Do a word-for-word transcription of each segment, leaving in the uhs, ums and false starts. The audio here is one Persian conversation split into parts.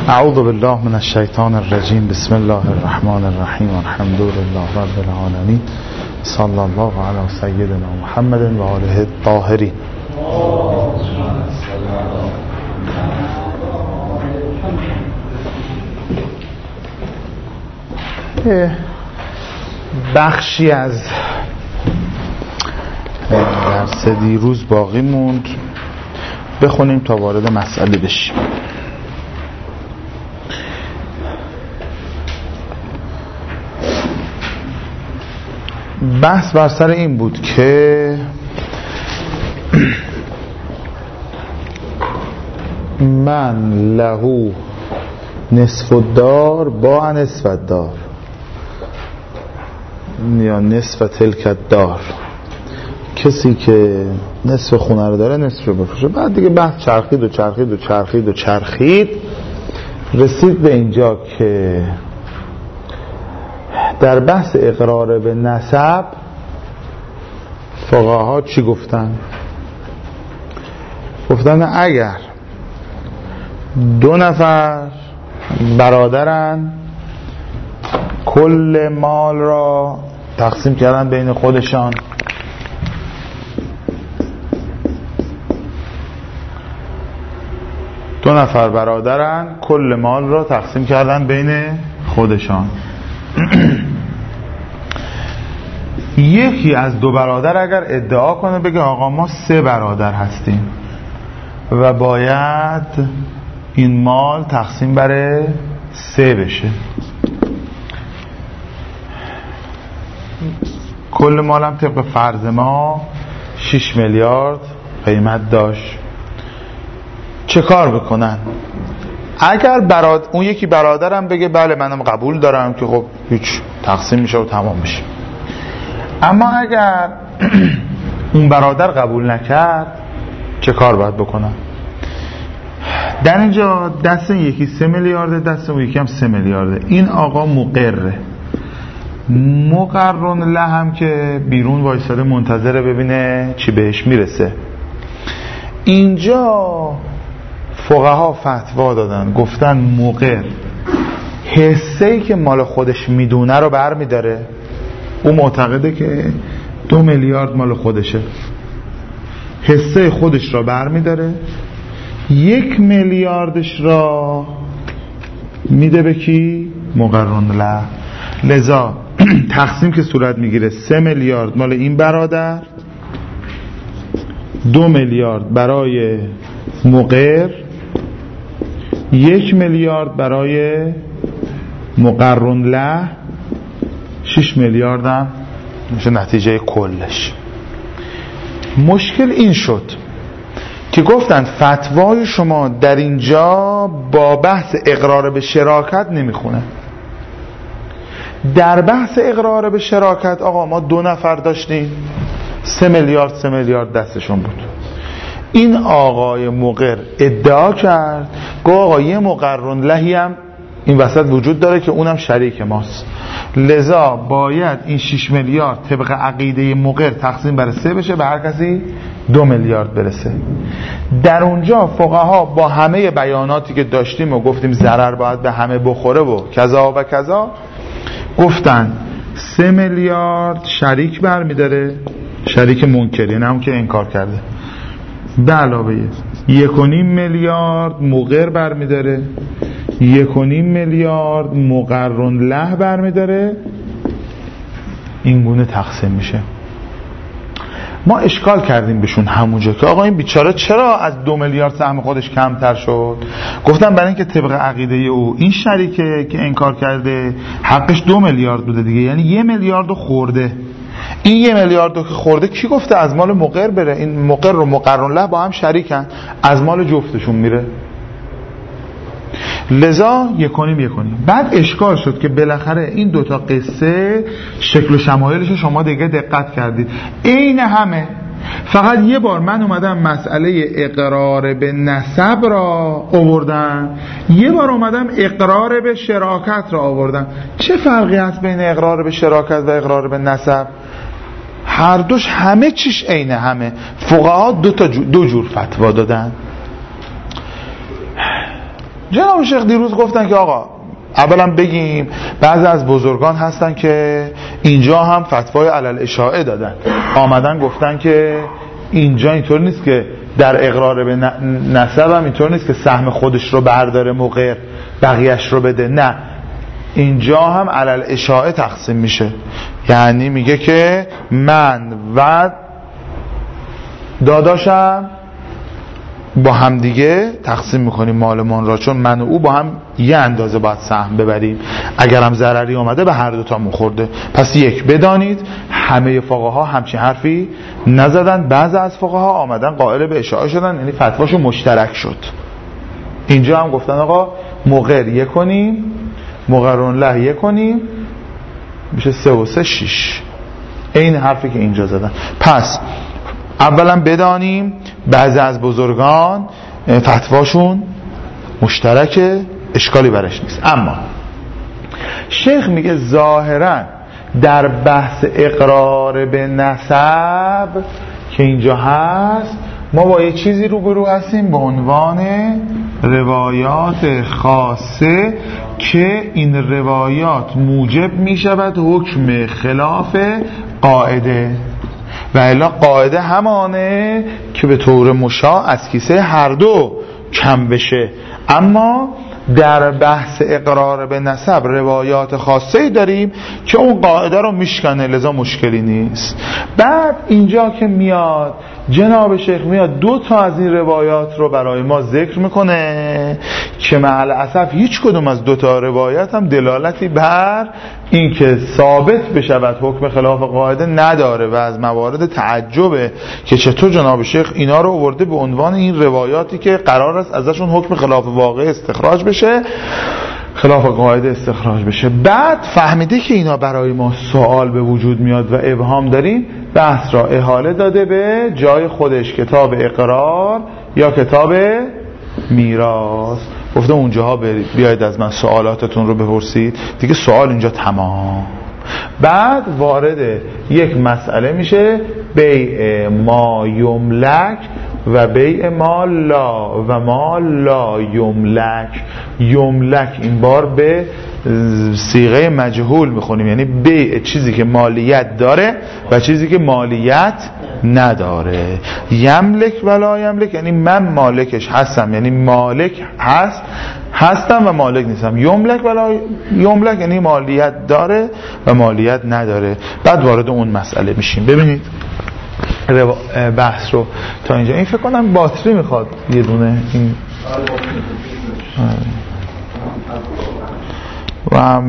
اعوذ بالله من الشیطان الرجیم. بسم الله الرحمن الرحیم. الحمد لله رب العالمین. صلی الله علی سیدنا محمد و آله الطاهرین. بخشی از درس دیروز باقی موند، بخونیم تا وارد مسئله بشیم. بحث بر سر این بود که من لهو نصف الدار با نصف الدار یا نصف تلک الدار، کسی که نصف خونه رو داره نصف رو بفروشه. بعد دیگه بحث چرخید و چرخید و چرخید و چرخید رسید به اینجا که در بحث اقرار به نسب فقها چی گفتن؟ گفتن اگر دو نفر برادرن کل مال را تقسیم کردن بین خودشان، دو نفر برادرن کل مال را تقسیم کردن بین خودشان یکی از دو برادر اگر ادعا کنه بگه آقا ما سه برادر هستیم و باید این مال تقسیم بر سه بشه، کل مالم طبق فرض ما شش میلیارد قیمت داشت، چه کار بکنن؟ اگر براد... اون یکی برادرم بگه بله منم قبول دارم که خب هیچ تقسیم میشه و تمام میشه، اما اگر اون برادر قبول نکرد چه کار باید بکنن؟ در اینجا دست این یکی سه میلیارده، دست اون یکی هم سه میلیارده. این آقا مقره، مقرن له هم که بیرون وایساده منتظره ببینه چی بهش میرسه. اینجا فقها فتوا دادن، گفتن مقر حصه‌ای که مال خودش میدونه رو بر میداره، او معتقده که دو میلیارد مال خودشه، حصه خودش را بر میداره، یک میلیاردش را میده به کی؟ مقرن له. لذا تقسیم که صورت میگیره سه میلیارد مال این برادر، دو میلیارد برای مقر، یک میلیارد برای مقرن له، شش میلیارد هم میشه نتیجه کلش. مشکل این شد که گفتن فتوای شما در اینجا با بحث اقرار به شراکت نمیخونه. در بحث اقرار به شراکت آقا ما دو نفر داشتیم، سه میلیارد سه میلیارد دستشون بود. این آقای مقر ادعا کرد گفت آقا یه مقرن لهی هم این وسط وجود داره که اونم شریک ماست، لذا باید این شش میلیارد طبق عقیده مقر تقسیم بر سه بشه، به هر کسی دو میلیارد برسه. در اونجا فقها با همه بیاناتی که داشتیم و گفتیم ضرر باید به همه بخوره و کذا و کذا، گفتن سه میلیارد شریک برمیداره، شریک منکر، یعنی همون که انکار کرده، به علاوه یک و نیم میلیارد مقر برمیداره، یک و نیم میلیارد مقرن له برمیداره، این گونه تقسیم میشه. ما اشکال کردیم بهشون همونجا که آقا این بیچاره چرا از دو میلیارد سهم خودش کمتر شد؟ گفتم برای اینکه طبق عقیده او این شریکه که انکار کرده حقش دو میلیارد بوده دیگه، یعنی یه میلیارد خورده. این یه میلیارد که خورده کی گفته از مال مقر بره؟ این مقر و مقرن له با هم شریکن، از مال جفتشون میره، لذا یکونیم یکونیم. بعد اشکال شد که بالاخره این دوتا قصه شکل و شمایلش شما دیگه دقت کردید عین همه، فقط یه بار من اومدم مسئله اقرار به نسب را آوردم، یه بار اومدم اقرار به شراکت را آوردم. چه فرقی هست بین اقرار به شراکت و اقرار به نسب؟ هر دوش همه چیش عین همه. فقها دو تا جو دو جور فتوا دادن. جناب شیخ دیروز گفتن که آقا اولا بگیم بعضی از بزرگان هستن که اینجا هم فتوای علل اشاعه دادن، آمدن گفتن که اینجا اینطور نیست که در اقرار به نسب هم اینطور نیست که سهم خودش رو برداره مقر بقیهش رو بده، نه اینجا هم علل اشاعه تقسیم میشه. یعنی میگه که من و داداشم با هم دیگه تقسیم میکنیم مالمون را، چون من و او با هم یه اندازه باید سهم ببریم، اگر هم ضرری اومده به هر دوتامون خورده. پس یک، بدانید همه فقها همچین حرفی نزدن، بعضی از فقها آمدن قائل به اشاعه شدن، یعنی فتواشو مشترک شد. اینجا هم گفتن آقا مقر یک کنیم، مقرون له یک کنیم، میشه سه و سه شیش. این حرفی که اینجا زدن. پس اولا بدانیم بعضی از بزرگان فتواشون مشترکه، اشکالی برش نیست. اما شیخ میگه ظاهرا در بحث اقرار به نسب که اینجا هست ما با یه چیزی روبرو هستیم به عنوان روایات خاصه که این روایات موجب میشود حکم خلاف قاعده، و الا قاعده همانه که به طور مشاع از کیسه هر دو کم بشه. اما در بحث اقرار به نسب روایات خاصه‌ای داریم که اون قاعده رو میشکنه، لذا مشکلی نیست. بعد اینجا که میاد جناب شیخ میاد دو تا از این روایات رو برای ما ذکر میکنه که مع الاسف هیچ کدوم از دو تا روایت هم دلالتی بر این که ثابت بشود حکم خلاف قاعده نداره، و از موارد تعجبه که چطور جناب شیخ اینا رو آورده به عنوان این روایاتی که قرار است ازشون حکم خلاف واقع استخراج بشه، خلاف قاعده استخراج بشه. بعد فهمیده که اینا برای ما سوال به وجود میاد و ابهام داریم، بحث را احاله داده به جای خودش، کتاب اقرار یا کتاب میراث. گفته اونجاها برید بیاید از من سوالاتتون رو بپرسید، دیگه سوال اینجا تمام. بعد وارد یک مسئله میشه، بیع ما یملک و بیع ما لا و ما لا یملک. یملک این بار به صیغه مجهول میخونیم، یعنی بیع چیزی که مالیت داره و چیزی که مالیت نداره. یملک ولا یملک یعنی من مالکش هستم، یعنی مالک هست هستم و مالک نیستم. یملک ولا یملک یعنی مالیت داره و مالیت نداره. بعد وارد اون مسئله میشیم. ببینید بحث رو تا اینجا. این فکر کنم باتری میخواد یه دونه این و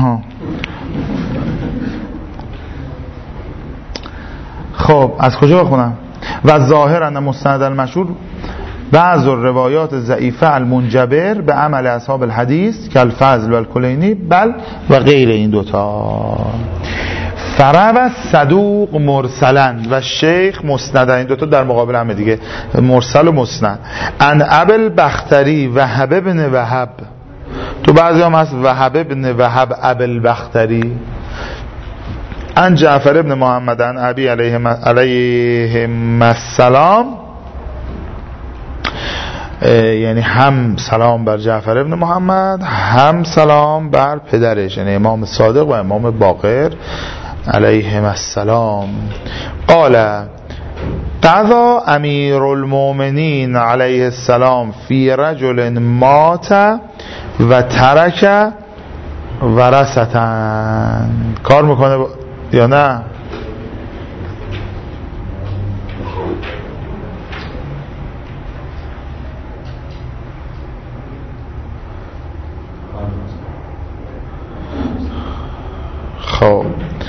خب از کجا بخونم؟ و ظاهرا مستند المشهور بعض الروایات ضعیفه المنجبر به عمل اصحاب الحدیث که الفضل و الکلینی بل و غیر این دوتا. فرو صدوق مرسلند و شیخ مسند، این دوتا در مقابل همه دیگه، مرسل و مسند. ان ابل بختری وهب ابن وهب، تو بعضی هم هست وهب ابن وهب ابل بختری. ان جعفر ابن محمد ان ابی علیه علیهم السلام، یعنی هم سلام بر جعفر ابن محمد هم سلام بر پدرش، یعنی امام صادق و امام باقر علیهم السلام. قال قضا امیر المؤمنین علیه السلام فی رجل مات و ترک ورثتن. کار میکنه با... یا نه؟ خب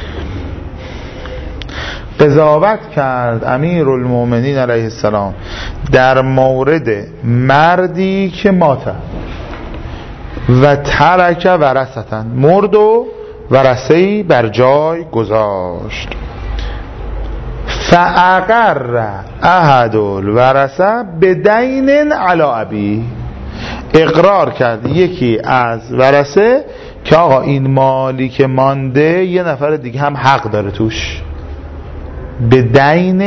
قضاوت کرد امیر المؤمنین علیه السلام در مورد مردی که مات و ترک ورثتن، مرد و ورثه‌ای بر جای گذاشت. فاقر احد الورثه بدین علی ابی، اقرار کرد یکی از ورثه که آقا این مالی که مانده یه نفر دیگه هم حق داره توش. بدین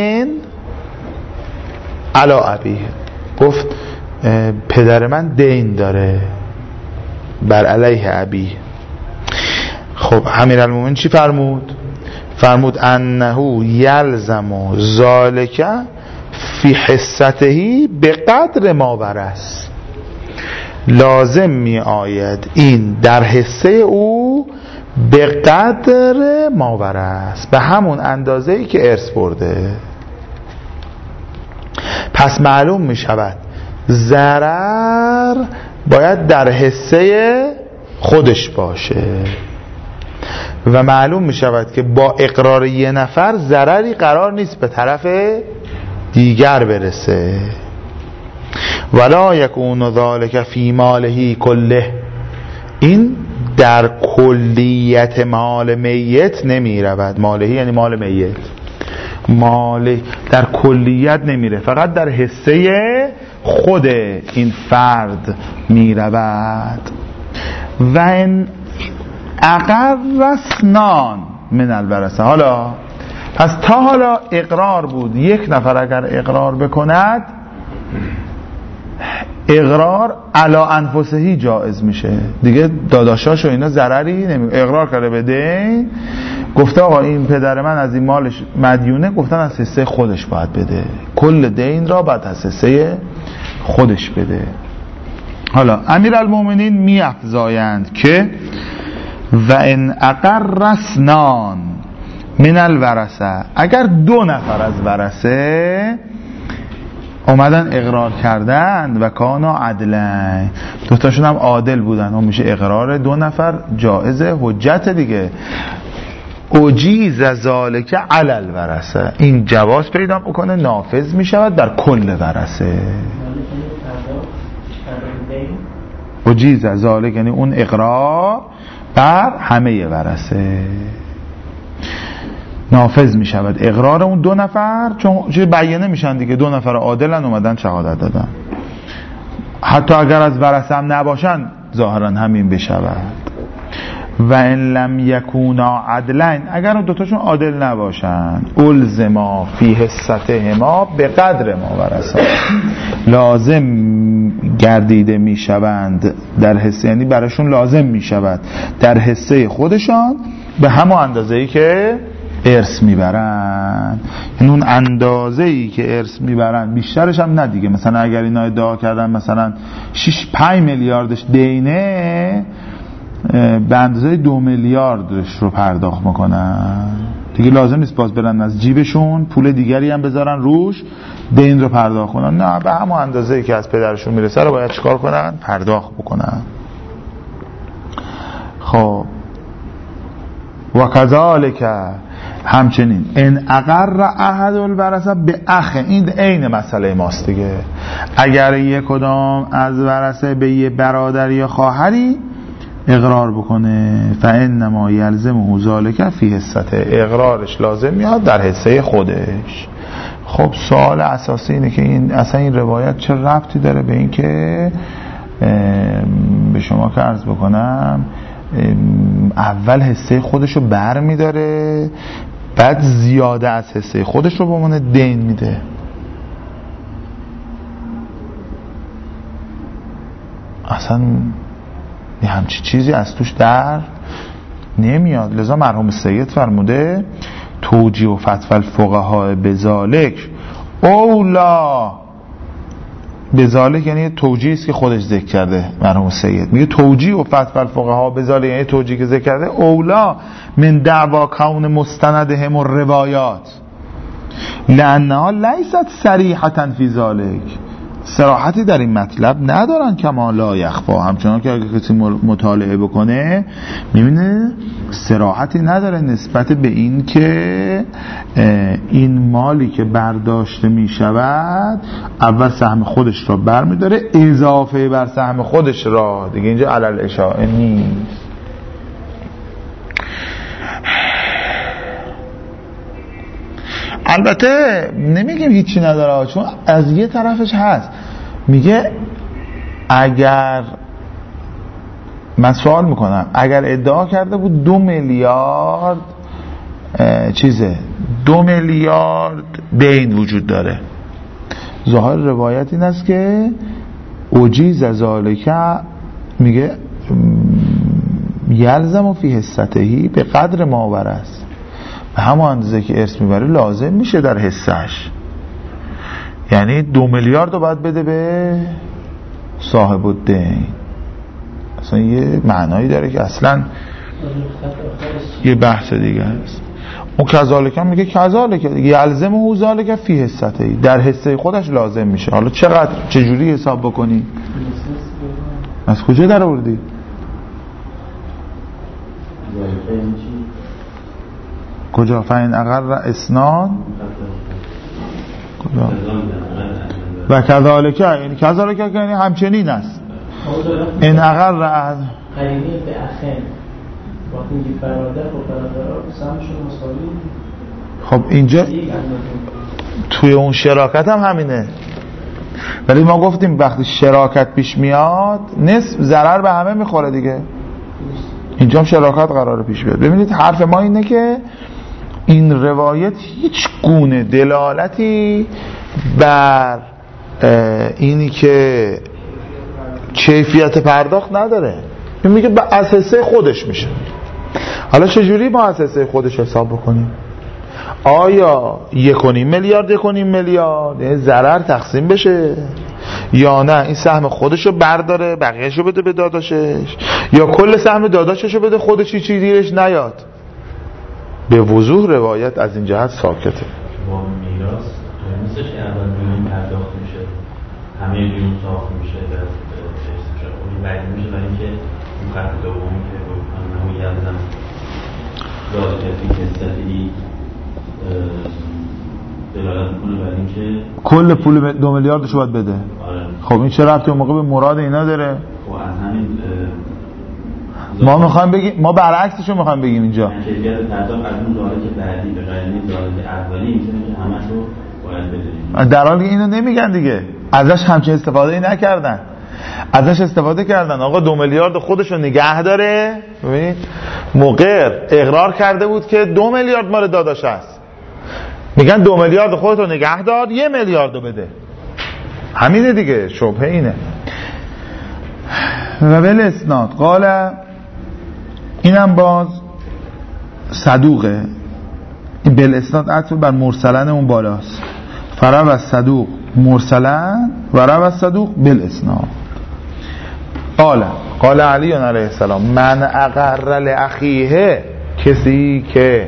علی ابی، گفت پدر من دین داره بر علیه ابی. خب امیرالمومنین چی فرمود؟ فرمود انه یلزم ذالک فی حصته به قدر ما ورث، لازم می آید این در حصه او به قدر ما ورث، به همون اندازه ای که ارث برده. پس معلوم می شود ضرر باید در حصه خودش باشه و معلوم می شود که با اقرار یه نفر ضرری قرار نیست به طرف دیگر برسه. ولا یکون ذالک فی ماله کله، این در کلیت مال میت نمی رود. ماله یعنی مال میت، مال در کلیت نمیره، فقط در حصه خود این فرد می رود. و این اقر رسنان من الورثه. حالا پس تا حالا اقرار بود، یک نفر اگر اقرار بکند اقرار علا انفسهی جایز میشه دیگه، داداشاش و اینا ضرری نمی. اقرار کرده به دین، گفته آقا این پدر من از این مالش مدیونه، گفتن از حصه خودش باید بده، کل دین را باید از حصه خودش بده. حالا امیرالمومنین می افزایند که و ان اقر رسنان من الورثه، اگر دو نفر از ورثه اومدن اقرار کردن و کانا عدلن، دوتاشون هم عادل بودن، اون میشه اقرار دو نفر جائزه، حجت دیگه. اجیز ذالک علی الورثه، این جواز پیدا بکنه، نافذ میشود در کل ورثه. اجیز ذالک یعنی اون اقرار بر همه ورثه نافذ می شود، اقرار اون دو نفر، چون چه بیانه میشن دیگه، دو نفر عادلن اومدن شهادت دادن، حتی اگر از ورثه هم نباشن ظاهرا همین بشود. و ان لم یکونا عدلین، اگر اون دوتاشون عادل نباشن الزما فی حصتهما به قدر ما ورثه، لازم گردیده می شوند در حصه، یعنی براشون لازم می شود در حصه خودشان به همون اندازه‌ای که ارث میبرن، یعنی اون اندازه‌ای که ارث میبرن بیشترش هم نه دیگه. مثلا اگر اینا ادعا کردن مثلا شش پنج میلیاردش دینه، به اندازه دو میلیاردش رو پرداخت میکنن دیگه، لازم نیست باز برن از جیبشون پول دیگری هم بذارن روش دین رو پرداخت کنن، نه، به همون اندازه‌ای که از پدرشون میرسه رو باید چیکار کنن؟ پرداخت بکنن. خب و کذالک همچنین ان اقر احد الورثه به اخ، این عین مسئله ماست دیگه. اگر یک کدام از ورثه به یه برادر یا خواهری اقرار بکنه فانما یلزمه ذالک فی حصته، اقرارش لازم میاد در حصه خودش. خب سوال اساسی اینه که این اصلا این روایت چه ربطی داره به این که به شما که عرض بکنم اول حصه خودشو بر میداره، بعد زیاده از حصه خودش رو به عنوان دین میده. اصلا همچی چیزی از توش در نمیاد. لذا مرحوم سید فرموده توجیه و فتوی الفقهاء بذالک اولا، بذالک یعنی توجیه است که خودش ذکر کرده مرحوم سید، میگه توجیه و فتوی الفقهاء بذالک یعنی توجیه که ذکر کرده اولا من دعوا کون مستندهم الروایات لانها لیست صریحه فی ذالک، صراحتی در این مطلب ندارن کما لا یخفا، همچنان که اگه کسی مطالعه بکنه میبینه صراحتی نداره نسبت به این که این مالی که برداشته میشود اول سهم خودش را بر میداره اضافه بر سهم خودش را دیگه، اینجا علل اشاعه نیست. البته نمیگیم هیچی نداره، چون از یه طرفش هست، میگه اگر من سوال میکنم اگر ادعا کرده بود دو میلیارد چیزه دو میلیارد دین وجود داره، ظاهر روایت این است که اجیز ذالک، میگه یلزم و فی حصتهی به قدر ما ورث، به همون اندازه که ارث میبره لازم میشه در حصهش. یعنی دو میلیارد رو باید بده به صاحب الدین. اصلا یه معنایی داره که اصلا یه بحث دیگه هست. اون کذالک هم میگه کذالک یلزم و ذالک فی حصتهی، در حصه خودش لازم میشه. حالا چقدر چجوری حساب بکنی؟ از کجا در آوردی؟ کجا؟ فاین اقر اسنان کجا؟ و کذالک یعنی کذالک یعنی همچنین است. این اقر از قرینه به اخن وقتی میگی برادر و برادرها سهمشون مساوی. خب اینجا توی اون شراکت هم همینه، ولی ما گفتیم وقتی شراکت پیش میاد نصف ضرر به همه میخوره دیگه. اینجا هم شراکت قراره پیش بیاد. ببینید حرف ما اینه که این روایت هیچ گونه دلالتی بر اینی که کیفیت پرداخت نداره. این میگه از حصه خودش میشه. حالا چجوری با از حصه خودش حساب بکنیم؟ آیا یک و نیم میلیارد یک و نیم میلیارد یعنی ضرر تقسیم بشه، یا نه این سهم خودشو برداره بقیهشو بده به داداشش، یا کل سهم داداششو بده خودش چی دیرش نیاد؟ به وضوح روایت از این جهت ساکته. با میراث نیستش که اول بیرون پرداخت میشه، همه بیرون ساخت میشه در ارث اون بعد میشه، برای اینکه اون خط دومی که رو همون یلزم ذالک فی حصتهی دلالت میکنه برای اینکه کل پول دو میلیاردشو باید بده. آره. خب این چه ربطی اون موقع به مراد اینا داره؟ خب از همین ما میخوایم بگیم، ما برعکسشو میخوایم بگیم اینجا کیفیت پرداخت از اون ذالک بعدی به قرینه ذالک اولی میتونه که همشو باید بدیم، در حالی که اینو نمیگن دیگه. ازش همچین استفاده نکردن، ازش استفاده کردن آقا دو میلیارد خودشو نگه داره. ببینید مقر اقرار کرده بود که دو میلیارد مال داداش است، میگن دو میلیارد خودتو نگه دار یه میلیاردو بده. همینه دیگه، شبهه اینه. و بل اسناد قال، اینم باز صدوقه، این بل اسناد عطف بر مرسلن اون بالاست. فرب از صدوق مرسلن و رب از صدوق بل اسناد. قال قال علی علیه السلام من اقر لاخیه، کسی که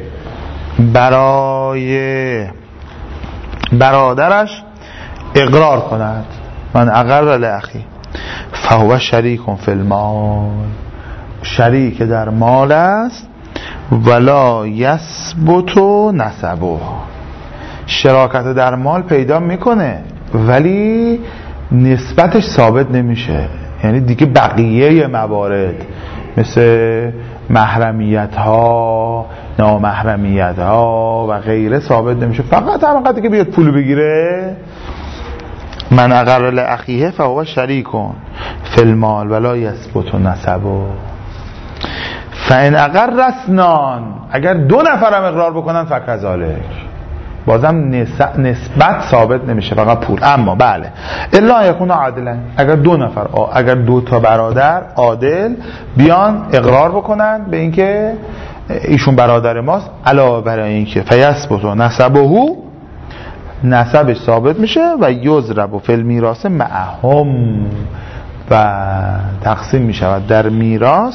برای برادرش اقرار کند، من اقر لاخی فهو شریک فی المال، شریک در مال است، ولا یثبت نسبه، شراکت در مال پیدا میکنه ولی نسبتش ثابت نمیشه. یعنی دیگه بقیه موارد مثل محرمیت ها نامحرمیت ها و غیره ثابت نمیشه، فقط همون قدری که بیاد پول بگیره. من اقر لاخیه فهو شریک فی المال ولا یثبت نسبه فان اقر اثنان، اگر دو نفرم اقرار بکنن فکذالک، بازم نسبت ثابت نمیشه، فقط پول. اما بله الا یکون عادلا، اگر دو نفر اگر دو تا برادر عادل بیان اقرار بکنن به اینکه ایشون برادر ماست، علاوه بر اینکه فیثبت نسبه، نسبش ثابت میشه، و یضرب فی المیراث معهم، و تقسیم میشود در میراث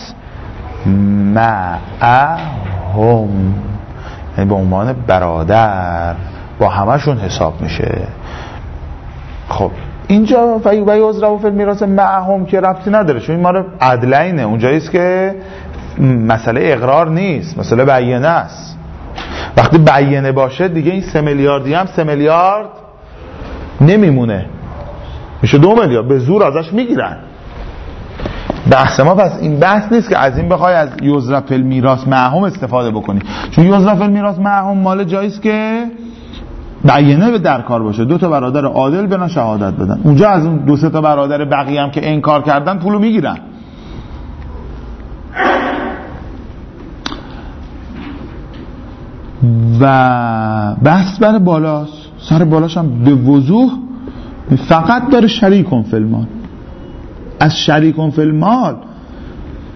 معهم، یعنی به عنوان برادر با همشون حساب میشه. خب اینجا و یضرب فی المیراث معهم که ربطی نداره، چون این ما رو عدلینه، اونجاییست که مسئله اقرار نیست، مسئله بیانه است. وقتی بیانه باشه دیگه این سه میلیاردی هم سه میلیارد نمیمونه، میشه دو میلیارد، به زور ازش میگیرن. بحث ما پس این بحث نیست که از این بخوای از یضرب فی المیراث معهم استفاده بکنی، چون یضرب فی المیراث معهم مال جاییست که بیانه به در کار باشه، دو تا برادر عادل برن شهادت بدن. اونجا از اون دو سه تا برادر بقیه هم که انکار کردن پولو میگیرن. و بحث بر بالاست، سر بالاش هم به وضوح فقط داره شریکون فی المال. از شریکون فی المال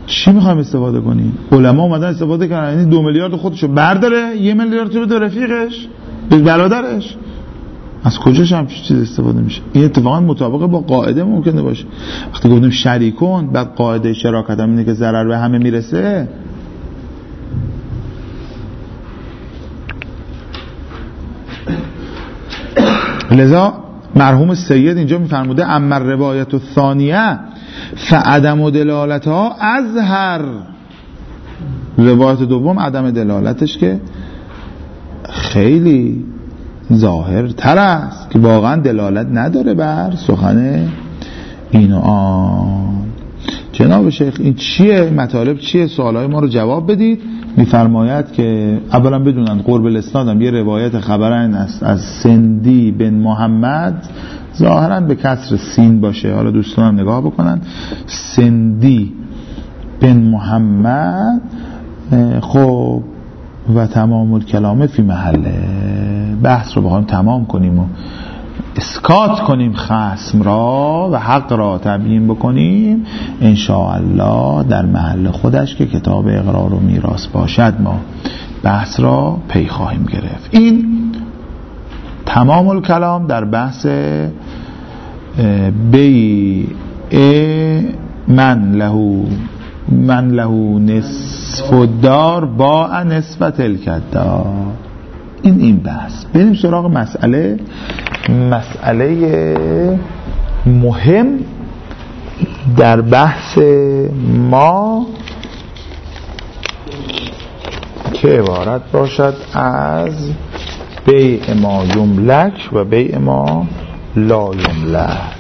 چی میخوایم استفاده کنیم؟ علما اومدن استفاده کردن، یعنی دو میلیارد خودشو برداره یه میلیارد رو بده رفیقش به برادرش. از کجاش هم چیز استفاده میشه؟ این اتفاقا مطابق با قاعده ممکنه باشه. وقتی گفتیم شریکون، بعد قاعده شراکت هم اینه که ضرر به همه میرسه. لذا مرحوم سید اینجا میفرموده اما روایت الثانیه فعدم دلالتها اظهر. روایت دوم عدم دلالتش که خیلی ظاهر تر است، که واقعا دلالت نداره بر سخن این و آن. جناب شیخ این چیه؟ مطالب چیه؟ سوالای ما رو جواب بدید. میفرماید که اولا بدونن قرب الاسناد هم یه روایت خبرین است از سندی بن محمد، ظاهرا به کسر سین باشه، حالا دوستان هم نگاه بکنن. سندی بن محمد. خب و تمام الکلام فی محله. بحث رو بخوایم تمام کنیم و اسکات کنیم خصم را و حق را تبیین بکنیم، انشاءالله در محل خودش که کتاب اقرار و میراث باشد ما بحث را پی خواهیم گرفت. این تمام الکلام در بحث بیع من له من له نصف الدار با نصف تلک الدار. این این بحث. بریم سراغ مسئله مسئله مهم در بحث ما که عبارت باشد از بیع ما یملک و بیع ما لا یملک.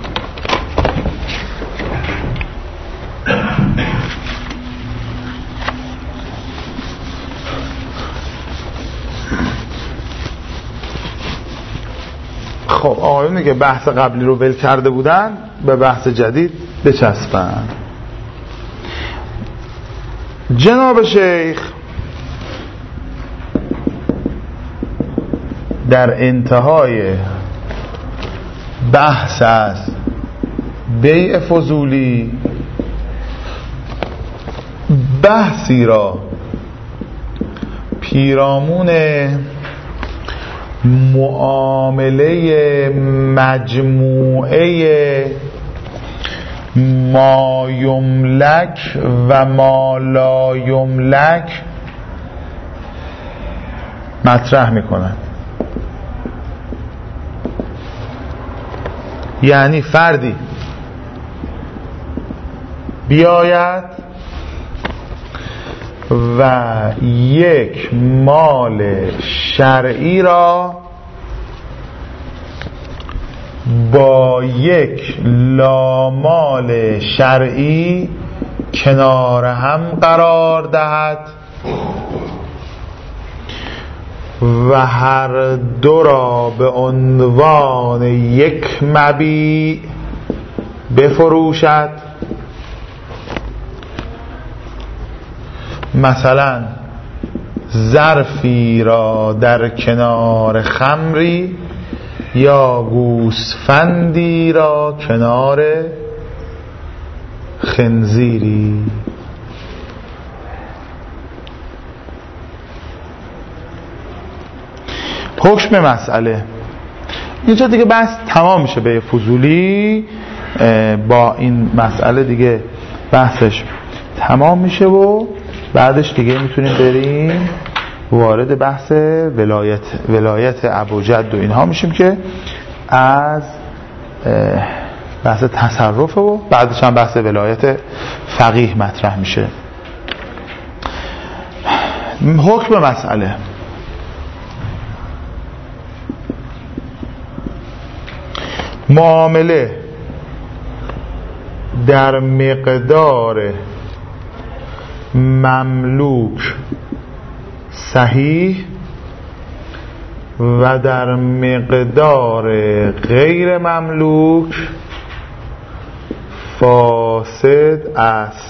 خب آقایونی که بحث قبلی رو ول کرده بودن به بحث جدید بچسبن. جناب شیخ در انتهای بحث از بیع فضولی بحثی را پیرامون معامله مجموعه ما یملک و ما لا یملک مطرح میکنند. یعنی فردی بیاید و یک مال شرعی را با یک لامال شرعی کنار هم قرار دهد و هر دو را به عنوان یک مبیع بفروشد. مثلا ظرفی را در کنار خمری یا گوسفندی را کنار خنزیری. حکم مسئله اینجا دیگه بحث تمام میشه. به فضولی با این مسئله دیگه بحثش تمام میشه و بعدش دیگه میتونیم بریم وارد بحث ولایت ولایت ابوجد و اینها میشیم که از بحث تصرف و بعدش هم بحث ولایت فقیه مطرح میشه. حکم مسئله معامله در مقدار مملوک صحیح و در مقدار غیر مملوک فاسد است.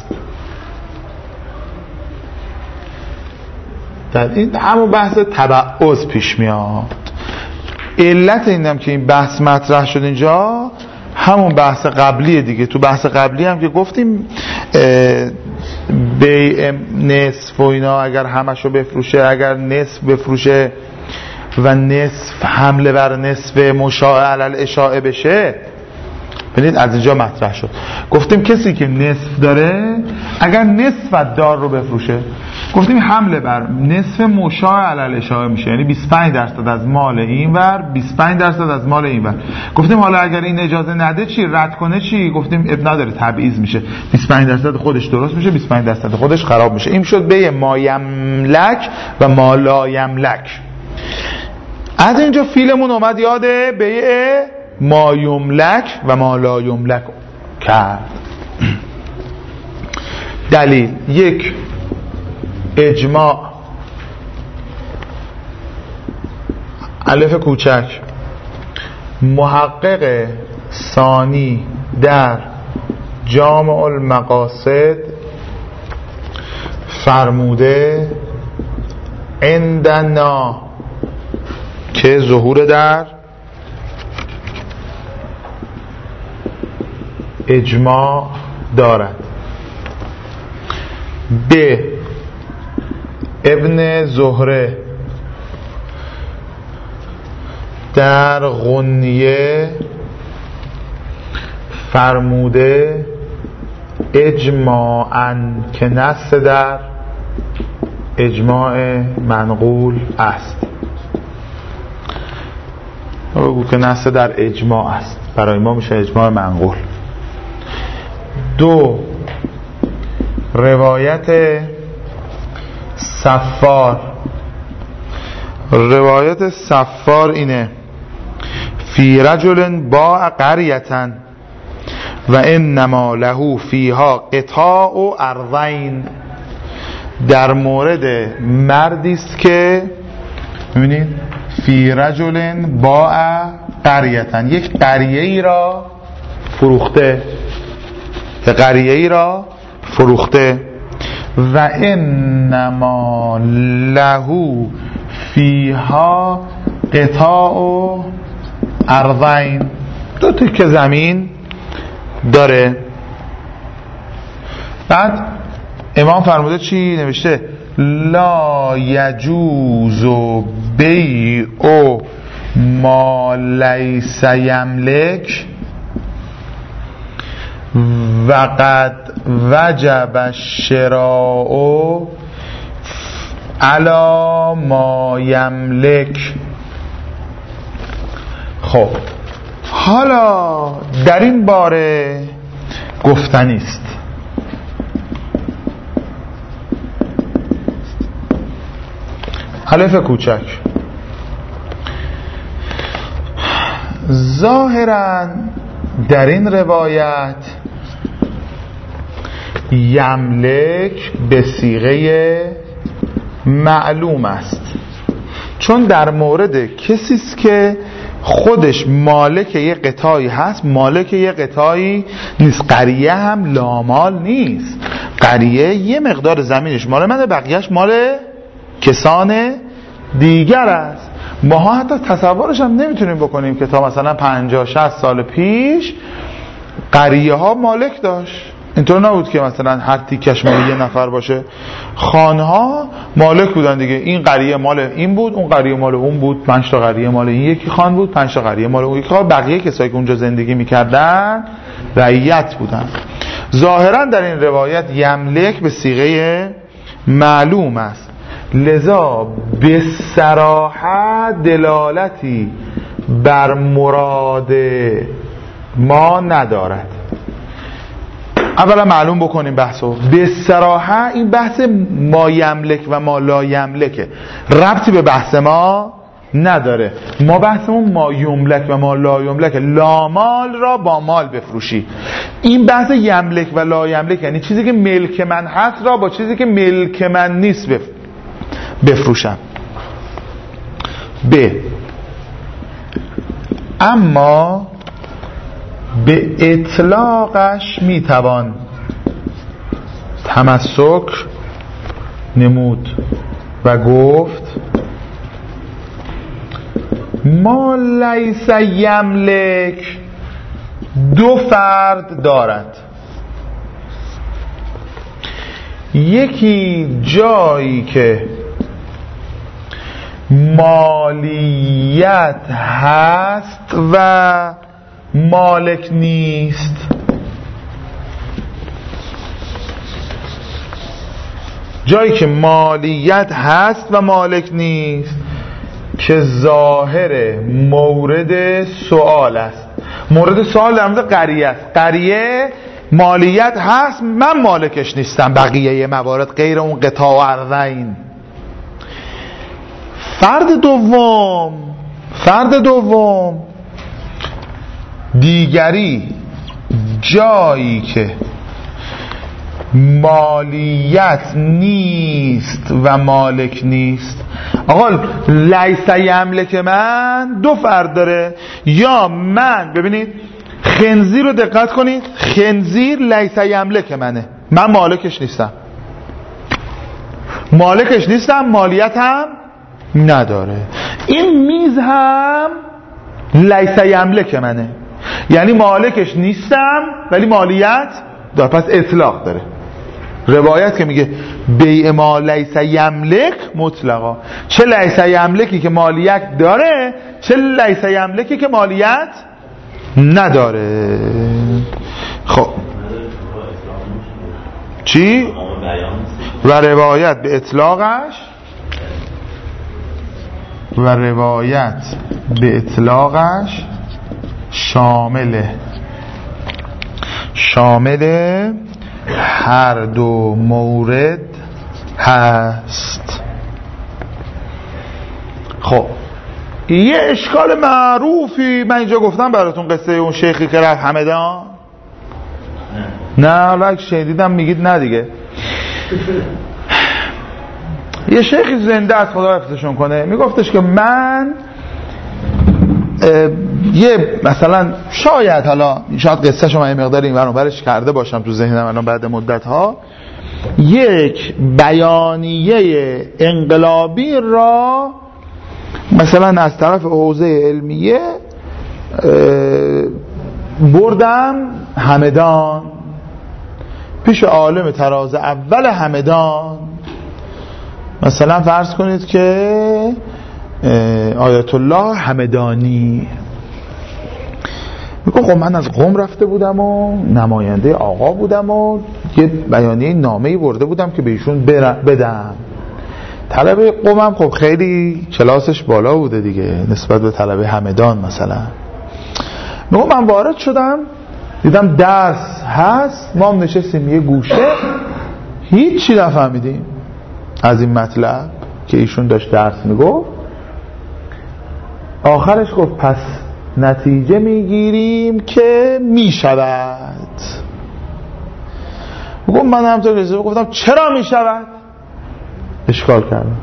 در این همون بحث تبعض پیش میاد. علت اینم که این بحث مطرح شد اینجا همون بحث قبلیه دیگه. تو بحث قبلی هم که گفتیم بیع نصف و اینا اگر همشو بفروشه، اگر نصف بفروشه و نصف حمله بر نصف مشاع علل اشاعه بشه، ببینید از اینجا مطرح شد. گفتیم کسی که نصف داره اگر نصف دار رو بفروشه، گفتیم حمله بر نصف مشاع علل اشاعه میشه، یعنی بیست و پنج درصد از مال این ور، بیست و پنج درصد از مال این ور. گفتیم حالا اگر این اجازه نده چی؟ رد کنه چی؟ گفتیم اب نداره، تبعیض میشه، بیست و پنج درصد خودش درست میشه، بیست و پنج درصد خودش خراب میشه. این شد بیع ما یملک و ما لا یملک. از اینجا فیلمون اومد یاده بیع ما یملک و ما لا یملک کرد. دلیل یک، اجماع الف کوچک محقق ثانی در جامع المقاصد فرموده عندنا که ظهور در اجماع دارد. ب ابن زهره در غنیه فرموده اجماعاً که نص در اجماع منقول است. بگو که نص در اجماع است، برای ما میشه اجماع منقول. دو، روایت صفار. روایت صفار اینه فی رجل باع قریة و انما له فیها قطاع و ارضین. در مورد مردی است که ببینید فی رجل باع قریة، یک قریه ای را فروخته، قریه ای را فروخته. و انما له فیها قطاع و ارضین، دو تکه زمین داره. بعد امام فرموده چی نوشته؟ لا یجوز بیع ما لیس یملک و قد وجب الشراء علی ما یملک. خب حالا در این باره گفتنی است. الف کوچک ظاهراً در این روایت یملک به صیغه معلوم است، چون در مورد کسی است که خودش مالک یه قطعی هست، مالک یه قطعی نیست. قریه هم لامال نیست، قریه یه مقدار زمینش مال منه، بقیهش مال کسان دیگر است. ماها حتی تصورش هم نمیتونیم بکنیم که تا مثلا پنجاه شصت سال پیش قریه ها مالک داشت. اینطور نبود که مثلا هر تیکش مال یه نفر باشه. خانها مالک بودن دیگه، این قریه مال این بود، اون قریه مال اون بود، پنج تا قریه مال این یکی خان بود، پنج تا قریه مال اون یکی خان. بقیه کسایی که اونجا زندگی میکردن رعیت بودن. ظاهرا در این روایت یملک به صیغه معلوم است، لذا به صراحت دلالتی بر مراد ما ندارد. اولا معلوم بکنیم بحثو. به صراحت این بحث ما یملک و ما لا یملکه، ربطی به بحث ما نداره. ما بحثمون ما یملک و ما لا یملک، لا مال را با مال بفروشی. این بحث یملک و لا یملک یعنی چیزی که ملک من هست را با چیزی که ملک من نیست بفروشم. ب اما به اطلاقش میتوان تمسک نمود و گفت ما لیس یملک دو فرد دارد. یکی جایی که مالیت هست و مالک نیست. جایی که مالیت هست و مالک نیست که ظاهر مورد سوال است. مورد سوال در مورد قریه است. قریه مالیت هست، من مالکش نیستم. بقیه موارد غیر اون قطاع ارضین. فرد دوم فرد دوم دیگری جایی که مالیت نیست و مالک نیست. آقا لیس یملک من دو فرد داره. یا من، ببینید خنزیر رو دقت کنید، خنزیر لیس یملک منه، من مالکش نیستم. مالکش نیستم، مالیت هم نداره. این میز هم لیس یملک منه، یعنی مالکش نیستم ولی مالیت داره، پس اطلاق داره. روایت که میگه بیع ما لیس یملک مطلقا، چه لیس یملکی که مالیت داره، چه لیس یملکی که مالیت نداره. خب چی؟ و روایت به اطلاقش و روایت به اطلاقش شامل شامل هر دو مورد هست. خب یه اشکال معروفی من اینجا گفتم براتون، قصه اون شیخی که رفت همدان. نه وقت شنیدم میگید نه دیگه. یه شیخی زنده از خدا حفظشون کنه میگفتش که من یه مثلا شاید حالا شاید قصه شما یه مقدار این ور اونورش کرده باشم تو ذهنم الان بعد مدت ها، یک بیانیه انقلابی را مثلا از طرف حوزه علمیه بردم همدان پیش عالم تراز اول همدان. مثلا فرض کنید که آیت الله همدانی میگه خب من از قم رفته بودم و نماینده آقا بودم و یه بیانیه نامه‌ای برده بودم که به ایشون بدم. طلبه قمم خب خیلی کلاسش بالا بوده دیگه نسبت به طلبه همدان. مثلا میگه من وارد شدم دیدم درس هست، ما هم نشستیم یه گوشه هیچ چی نفهمیدیم از این مطلب که ایشون داشت درس میگفت. آخرش گفت پس نتیجه میگیریم که میشود. گفت من همطور که گفتم چرا میشود؟ اشکال کردم.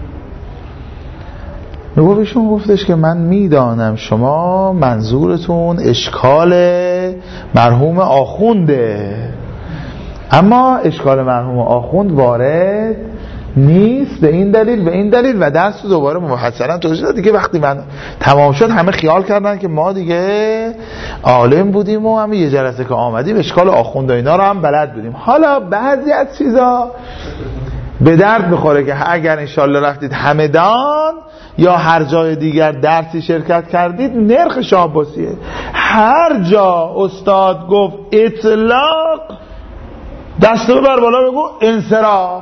نگفت ایشون گفتش که من میدانم شما منظورتون اشکال مرحوم آخونده، اما اشکال مرحوم آخوند وارد نیست به این دلیل به این دلیل و درس رو دوباره مفصلا توضیح داد. دیگه وقتی من تمام شد همه خیال کردن که ما دیگه عالم بودیم و همه یه جلسه که آمدیم اشکال آخوند و اینا رو هم بلد بودیم. حالا بعضی از چیزا به درد بخوره که اگر انشالله رفتید همدان یا هر جای دیگر درسی شرکت کردید نرخ شاه عباسیه. هر جا استاد گفت اطلاق دست بر بالا بگو انصراف.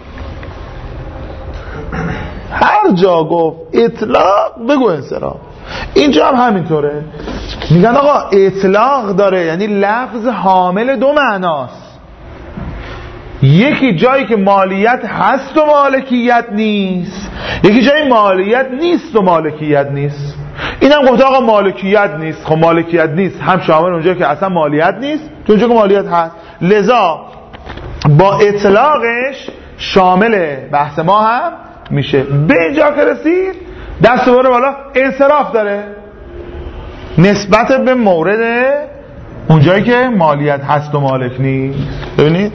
هر جا گفت اطلاق بگو انصراف. اینجا هم همینطوره. میگن آقا اطلاق داره یعنی لفظ حامل دو معناست. یکی جایی که مالیت هست و مالکیت نیست، یکی جایی مالیت نیست و مالکیت نیست. این هم گفته آقا مالکیت نیست. خب مالکیت نیست هم شامل اونجا که اصلا مالیت نیست تو اونجا که مالیت هست، لذا با اطلاقش شامل بحث ما هم میشه. به اینجا که رسید دست باره بالا انصراف داره نسبت به مورد اونجایی که مالیت هست و مالک نیست. ببینید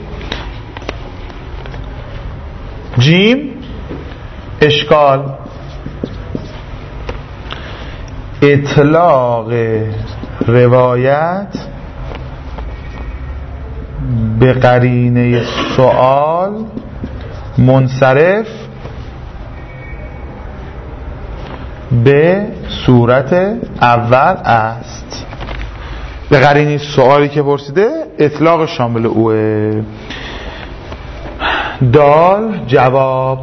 جیم اشکال اطلاق روایت به قرینه سوال منصرف به صورت اول است. به قرینه سوالی که پرسیده اطلاق شامل اوه. دال جواب،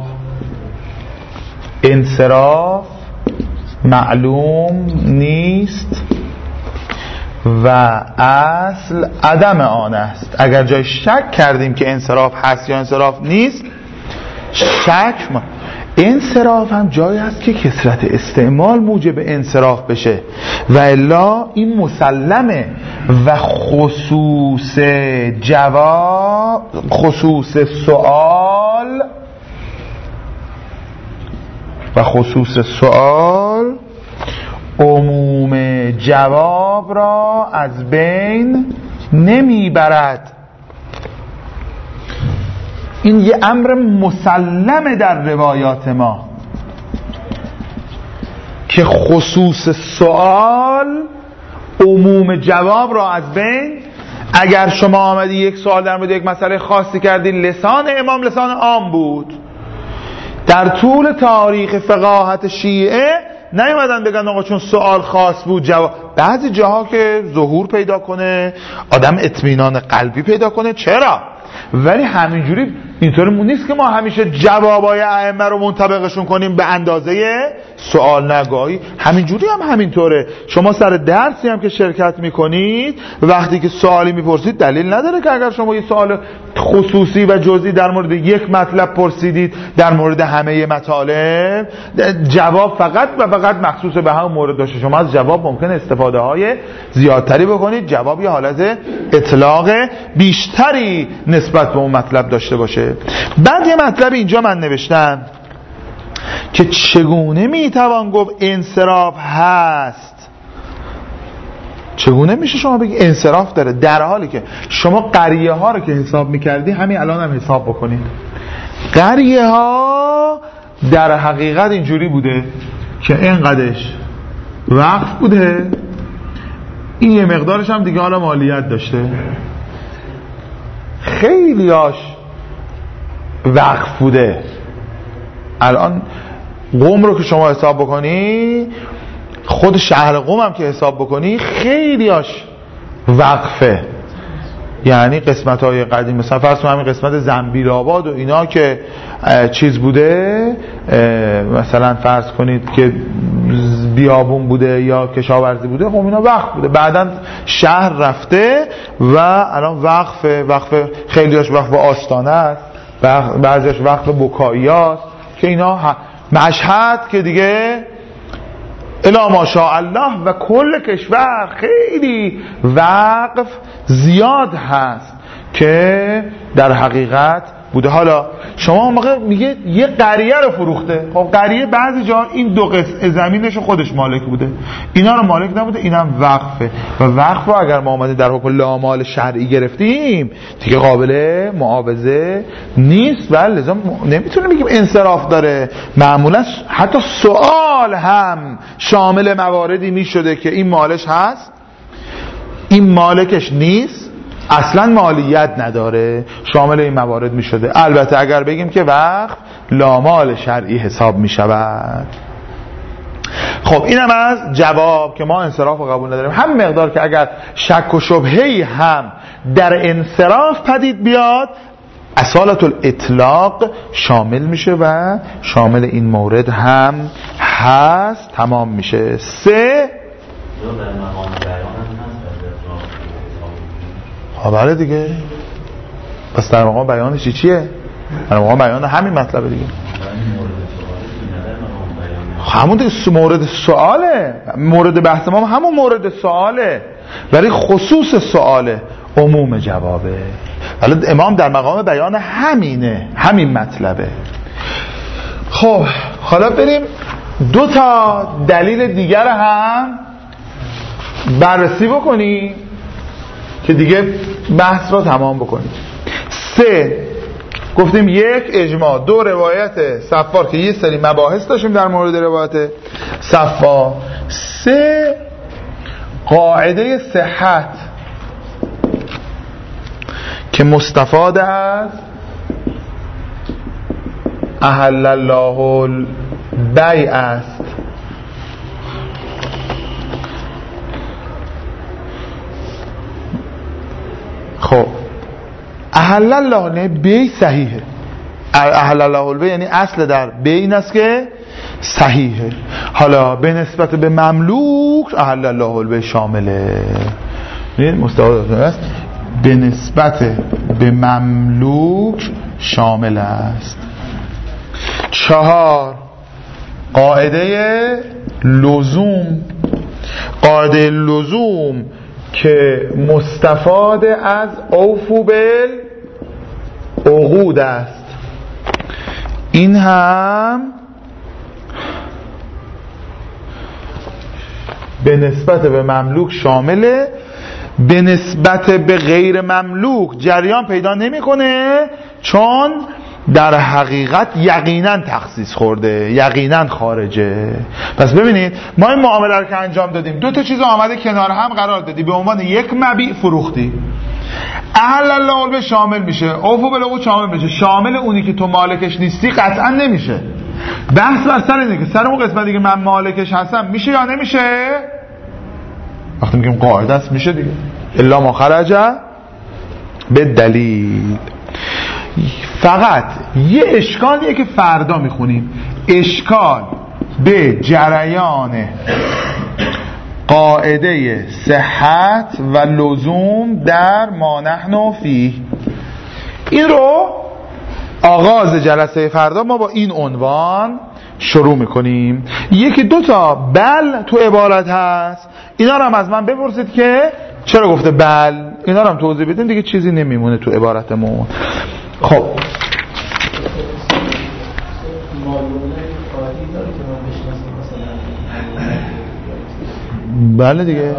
انصراف معلوم نیست و اصل عدم آن است. اگر جای شک کردیم که انصراف هست یا انصراف نیست، شک ما انصراف هم جایی هست که کثرت استعمال موجب انصراف بشه و الا این مسلمه. و خصوص جواب، خصوص سوال و خصوص سوال عموم جواب را از بین نمیبرد. این یه امر مسلمه در روایات ما که خصوص سوال عموم جواب را از بین. اگر شما آمدی یک سوال در مورد یک مسئله خاصی کردی، لسان امام لسان عام بود. در طول تاریخ فقاهت شیعه نیومدن بگن آقا چون سوال خاص بود جواب. بعضی جاها که ظهور پیدا کنه، آدم اطمینان قلبی پیدا کنه، چرا؟ ولی همینجوری اینطوری نیست که ما همیشه جوابای ائمه رو منطبقشون کنیم به اندازه سوال نگاهی. همینجوری هم همینطوره. شما سر درسی هم که شرکت میکنید، وقتی که سوالی میپرسید، دلیل نداره که اگر شما یه سوال خصوصی و جزئی در مورد یک مطلب پرسیدید، در مورد همه مطالب جواب فقط و فقط مخصوص به همون مورد باشه. شما از جواب ممکن استفاده های زیادتری بکنید. جواب یه حالت اطلاق بیشتری نسبت به اون مطلب داشته باشه. بعد یه مطلب اینجا من نوشتم که چگونه میتوان گفت انصراف هست. چگونه میشه شما بگی انصراف داره در حالی که شما قریه ها رو که حساب میکردی همین الان هم حساب بکنید. قریه ها در حقیقت اینجوری بوده که اینقدرش وقف بوده، این یه مقدارش هم دیگه حالا مالیت داشته. خیلی هاش وقف بوده. الان قم رو که شما حساب بکنی، خود شهر قم هم که حساب بکنی، خیلی هاش وقفه. یعنی قسمت های قدیم، مثلا فرض کنید همین قسمت زنبیل آباد و اینا که چیز بوده، مثلا فرض کنید که بیابون بوده یا کشاورزی بوده، خب اینا وقف بوده. بعداً شهر رفته و الان وقف وقف خیلیاش وقف آستانه است، بعضیش وقف بکایی است که اینا مشهد که دیگه الا ماشاء الله و کل کشور خیلی وقف زیاد هست که در حقیقت بوده. حالا شما موقع میگه یه قریه رو فروخته، خب قریه بعضی جا این دو قسم زمینش خودش مالک بوده، اینا رو مالک نبوده، اینم وقفه. و وقف رو اگر ما اومده در حکم لامال شرعی گرفتیم دیگه قابل معاوضه نیست و لذا نمیتونیم بگیم انصراف داره. معمولا حتی سوال هم شامل مواردی میشده که این مالش هست، این مالکش نیست، اصلا مالیت نداره، شامل این موارد می شده. البته اگر بگیم که وقف لامال شرعی حساب می شود. خب اینم از جواب که ما انصراف رو قبول نداریم. هم مقدار که اگر شک و شبهه‌ای هم در انصراف پدید بیاد، اصالت الاطلاق شامل میشه و شامل این مورد هم هست، تمام میشه. سه بله دیگه. پس در مقام بیانش چیه؟ در مقام بیان همین مطلبه دیگه. همون دیگه مورد سواله، مورد بحث ما همون مورد سواله، ولی خصوص سواله، عموم جوابه. ولی امام در مقام بیان همینه، همین مطلبه. خب حالا بریم دو تا دلیل دیگر هم بررسی بکنیم که دیگه بحث رو تمام بکنیم. سه گفتیم یک اجماع، دو روایت صفار که یه سری مباحث داشتیم در مورد روایت صفار، سه قاعده صحت که مستفاد از احل الله البیع است. خب احل الله نه بیع صحیحه. احل الله البیع یعنی اصل در بیع این است که صحیحه. حالا به نسبت به مملوک احل الله البیع شامله. ببین مستعار است. به نسبت به مملوک شامل است. چهار، قاعده لزوم. قاعده لزوم که مستفاد از اوفو بالعقود است. این هم به نسبت به مملوک شامله. به نسبت به غیر مملوک جریان پیدا نمیکنه، چون در حقیقت یقینا تخصیص خورده، یقینا خارجه. پس ببینید ما این معامله رو که انجام دادیم، دو تا چیز آمده کنار هم قرار دادی، به عنوان یک مبیع فروختی. احل الله البیع شامل میشه، اوفو بالعقود شامل میشه. شامل اونی که تو مالکش نیستی قطعا نمیشه. بحث بر سر اینه که سر اون قسمتی که من مالکش هستم میشه یا نمیشه. وقتی میگیم قاعده است میشه دیگه، الا ما خرج به دلیل. فقط یه اشکالیه که فردا میخونیم، اشکال به جریان قاعده صحت و لزوم در ما نحن فیه. این رو آغاز جلسه فردا ما با این عنوان شروع میکنیم. یکی دو تا بل تو عبارت هست، اینا رو هم از من بپرسید که چرا گفته بل، اینا رو هم توضیح بدین دیگه، چیزی نمیمونه تو عبارتمون. خب بله دیگه.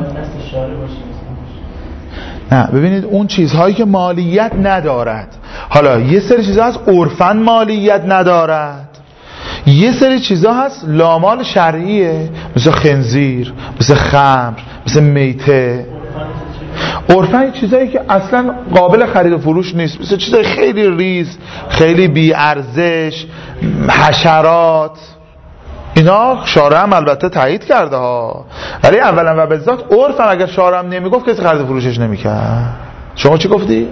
نه ببینید اون چیزهایی که مالیت ندارد، حالا یه سری چیزها هست عرفاً مالیت ندارد، یه سری چیزها هست لامال شرعیه، مثل خنزیر، مثل خمر، مثل میته. عرفاً چیزایی که اصلا قابل خرید و فروش نیست، مثل چیزای خیلی ریز، خیلی بی ارزش، حشرات. اینا شارع هم البته تایید کرده ها، ولی اولا و به ذات عرفاً اگر شارع هم نمیگفت کسی خرید و فروشش نمیکرد. شما چی گفتی؟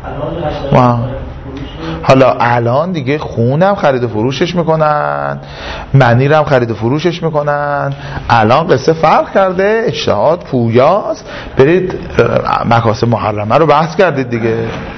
حالا الان دیگه خونم خرید و فروشش میکنن، منیرم خرید و فروشش میکنن. الان قصه فرق کرده، اجتهاد پویاست. برید مکاسب محرمه رو بحث کردید دیگه.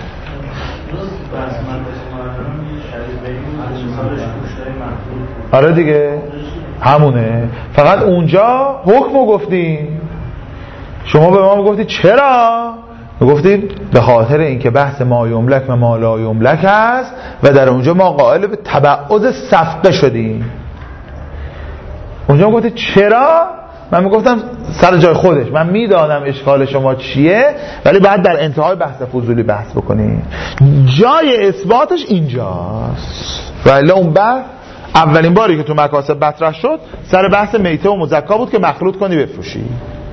آره دیگه همونه، فقط اونجا حکمو گفتیم. شما به ما گفتید چرا؟ گفتید به خاطر اینکه بحث ما یملک و ما لا یملک است و در اونجا ما قائل به تبعض صفقه شدیم. اونجا گفتید چرا؟ من میگفتم سر جای خودش، من میدانم اشکال شما چیه، ولی بعد در انتهای بحث فضولی بحث بکنیم. جای اثباتش اینجاست. و الا اون بحث اولین باری که تو مکاسب مطرح شد سر بحث میته و مزکا بود که مخلوط کنی بفروشی.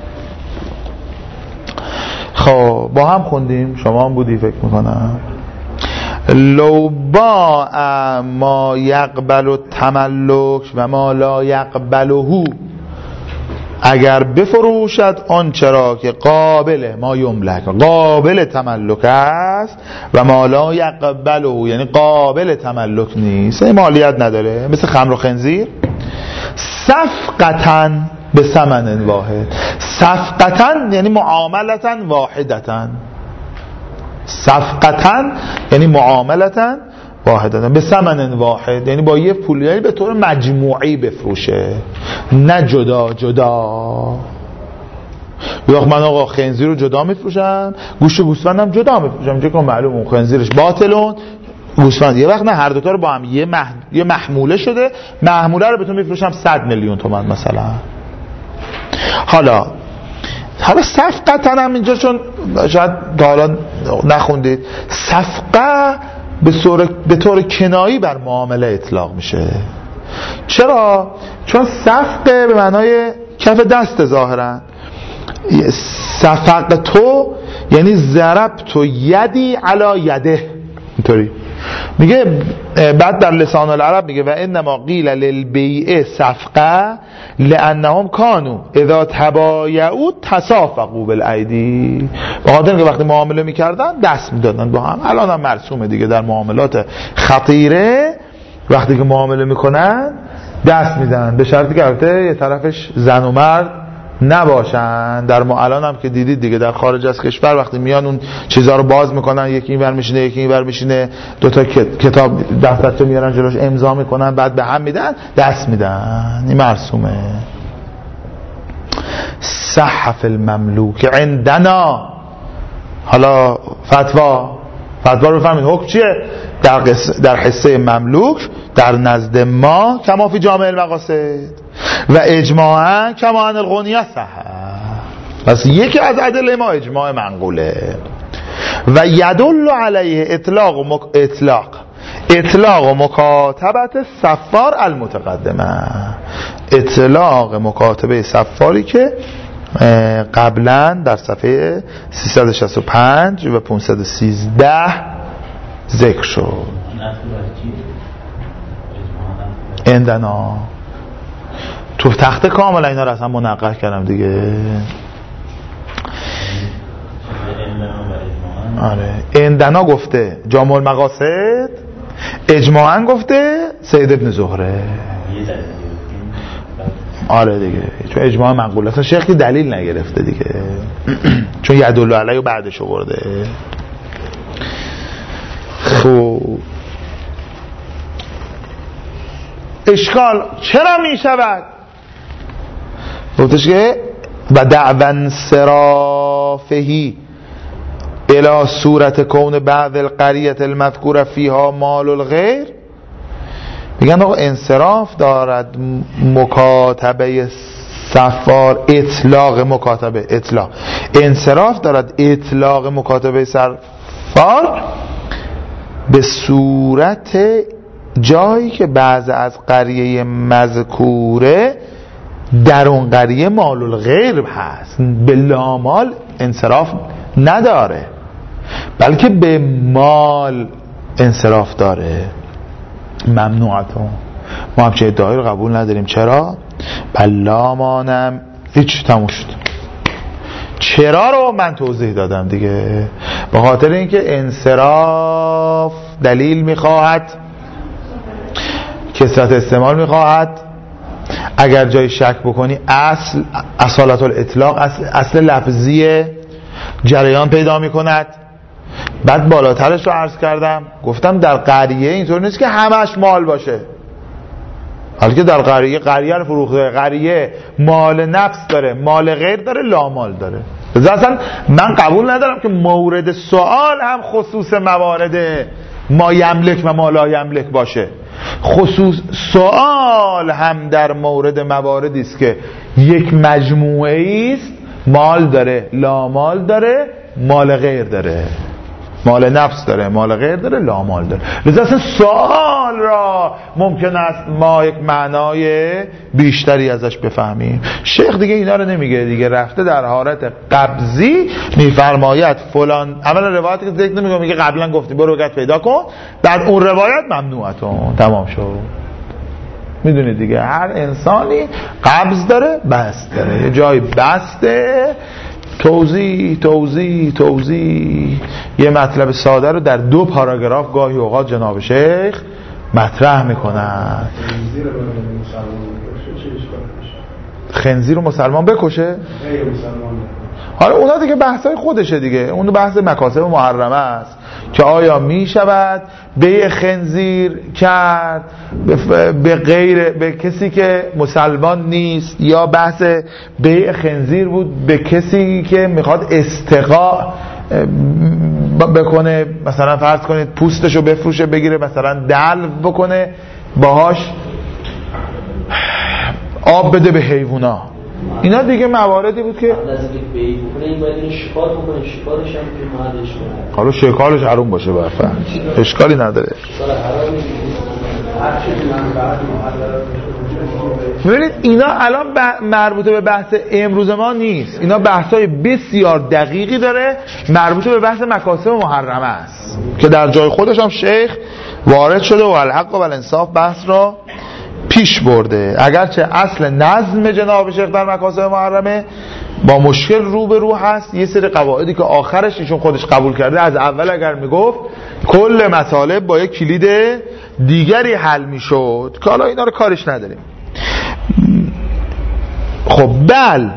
خب با هم خوندیم، شما هم بودی فکر میکنم. لو باع ما یقبل التملک و ما لا یقبله، اگر بفروشد آنچه را که قابل ما یملک، قابل تملک است، و ما لا یقبله یعنی قابل تملک نیست، مالیت نداره، مثل خمر و خنزیر. صفقتاً به ثمن واحد. صفقتاً یعنی معاملتاً واحدتاً. صفقتاً یعنی معاملتاً واحدتاً به ثمن واحد، یعنی با یه پول، یعنی به طور مجموعی بفروشه، نه جدا جدا. یا من آقا خنزیر رو جدا میفروشم، گوشت گوسفندم جدا میفروشم، چون معلوم اون خنزیرش باطلون، گوسفند یه وقت نه، هر دو تا رو با هم یه مح... یه محموله شده، محموله رو به تو میفروشم صد میلیون تومان مثلا. حالا حالا صفقه هم اینجا، چون شاید تا حالا نخوندید، صفقه به طور به طور کنایی بر معامله اطلاق میشه. چرا؟ چون صفقه به معنای کف دست ظاهرا. صفقه تو یعنی ضرب تو یدی علی یده، اینطوری میگه بعد در لسان العرب میگه و انما قیل للبیع صفقه لانهم كانوا اذا تبایعوا تصافقوا بالایدی، به خاطر اینکه وقتی معامله میکردن دست میدادن با هم. الان هم مرسومه دیگه در معاملات خطیره وقتی که معامله میکنن دست میدن، به شرطی که البته یه طرفش زن و مرد نباشن. در ما الان هم که دیدید دیگه در خارج از کشور وقتی میان اون چیزا رو باز میکنن، یکی اینور میشینه یکی اینور میشینه، دو تا کتاب دفترچه میارن جلوش امضا میکنن بعد به هم میدن دست میدن، این مرسومه. صحف المملوک عندنا، حالا فتوا فتوا رو فهمید حکم چیه در در حصه مملوک در نزد ما کما فی جامع المقاصد و اجماعا کما ان الغنیه صح. پس یکی از ادله ما اجماع منقوله. و یدل علیه اطلاق و مک... اطلاق اطلاق و مکاتبت صفار المتقدمه، اطلاق مکاتبه صفاری که قبلا در صفحه سیصد و شصت و پنج و پانصد و سیزده ذکر شد. اندنا تو تخت کاملا اینا رو اصلا منقح کردم دیگه. آره اندنا گفته جامع المقاصد، اجماعاً گفته سید ابن زهره. آره دیگه چون اجماع منقول اصلا شیخ که دلیل نگرفته دیگه چون یدل علیه و بعدش آورده. خب اشکال چرا می شود؟ گفتش که و دعون صرافهی الى صورت کون بعض القریة المذکور فیها مال الغیر، میگن آقا انصراف دارد مکاتبه صفار، اطلاق مکاتبه اطلاق انصراف دارد اطلاق مکاتبه صفار به صورت جایی که بعض از قریه مذکوره در اون قریه مال الغیر هست، به لامال انصراف نداره بلکه به مال انصراف داره. ممنوعتون ما همچه ادعایی رو قبول نداریم. چرا؟ بلامانم هیچ تموم شد. چرا رو من توضیح دادم دیگه، به خاطر اینکه انصراف دلیل میخواهد، کثرت استعمال میخواهد، اگر جای شک بکنی اصل اصالت الاطلاق اصل, اصل لفظی جریان پیدا میکند. بعد بالاترش رو عرض کردم گفتم در قریه اینطور نیست که همش مال باشه، بلکه در قریه قریه رو فروخته، قریه مال نفس داره، مال غیر داره، لامال داره. اصلا من قبول ندارم که مورد سوال هم خصوص موارد ما یملک و ما لا یملک باشه. خصوص سوال هم در مورد مواردی است که یک مجموعه است، مال داره، لامال داره، مال غیر داره، مال نفس داره، مال غیر داره، لامال داره. لذا اصلا سوال را ممکن است ما یک معنای بیشتری ازش بفهمیم. شیخ دیگه اینا رو نمیگه دیگه، رفته در حالت قبضی میفرماید فلان اولا روایتی که ذکر نمیگه، میگه قبلا گفتی برو بگرد پیدا کن، بعد اون روایت ممنوعتون تمام شد. میدونید دیگه هر انسانی قبض داره، بست داره، یه جای بسته، توضیح توضیح توضیح یه مطلب ساده رو در دو پاراگراف گاهی اوقات جناب شیخ مطرح میکنن. خنزیر رو مسلمان بکشه؟ حالا اونا دیگه بحثای خودشه دیگه، اون بحث مکاسب محرمه است که آیا می شود بیع خنزیر کرد به غیر به کسی که مسلمان نیست، یا بحث بیع خنزیر بود به کسی که میخواد استقاء بکنه، مثلا فرض کنید پوستشو بفروشه بگیره مثلا دلو بکنه باهاش آب بده به حیوونا. اینا دیگه مواردی بود که قبل از اینکه بیع بکنه این باید اینو شکار بکنه، شکارش هم که محلش کنه. حالا شکارش حروم باشه برفن اشکالی نداره. شکار حرام نیست. هر چیزی من بعد محل ببینید اینا الان مربوطه به بحث امروز ما نیست، اینا بحثای بسیار دقیقی داره مربوطه به بحث مکاسب محرمه است که در جای خودش هم شیخ وارد شده و الحق و الانصاف بحث را پیش برده. اگرچه اصل نظم جناب شیخ در مکاسب محرمه با مشکل رو به رو هست، یه سری قواعدی که آخرش ایشون خودش قبول کرده، از اول اگر میگفت کل مطالب با یک کلید دیگری حل میشد که حالا اینا رو کارش نداریم. خب بل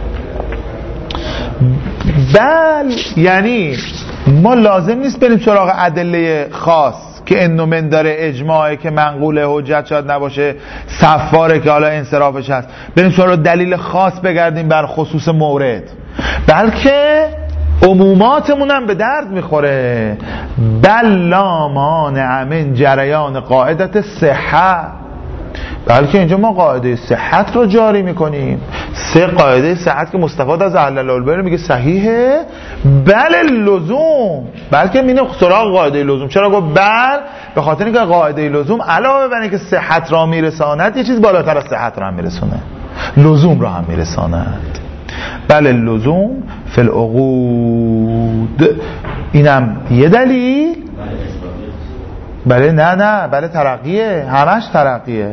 بل یعنی ما لازم نیست بریم سراغ ادله خاص که انو من داره، اجماعه که منقول حجت شاید نباشه، صفاره که حالا انصرافش هست، بریم سراغ دلیل خاص بگردیم بر خصوص مورد، بلکه عموماتمون هم به درد میخوره. بل لا مانع من جریان قاعدت صحت، بلکه اینجا ما قاعده صحت رو جاری میکنیم. سه قاعده صحت که مستفاد از علل البر میگه صحیحه، بل لزوم، بلکه میریم سراغ قاعده لزوم. چرا گفت بل؟ به خاطر اینکه قاعده لزوم علاوه بر اینکه صحت را میرساند یه چیز بالاتر از صحت را هم میرسونه، لزوم را هم میرساند. بل لزوم فی العقود، اینم یه دلیل. بله نه نه بله ترقیه، همش ترقیه.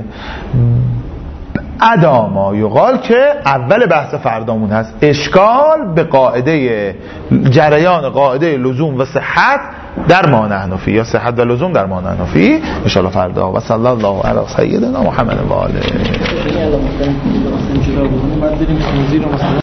ادا ما یقال که اول بحث فردامون هست، اشکال به قاعده جریان قاعده لزوم و صحت در ما نحنفی، یا صحت و لزوم در ما نحنفی ان شاء الله فردا. و صلی الله علی سیدنا محمد و آله.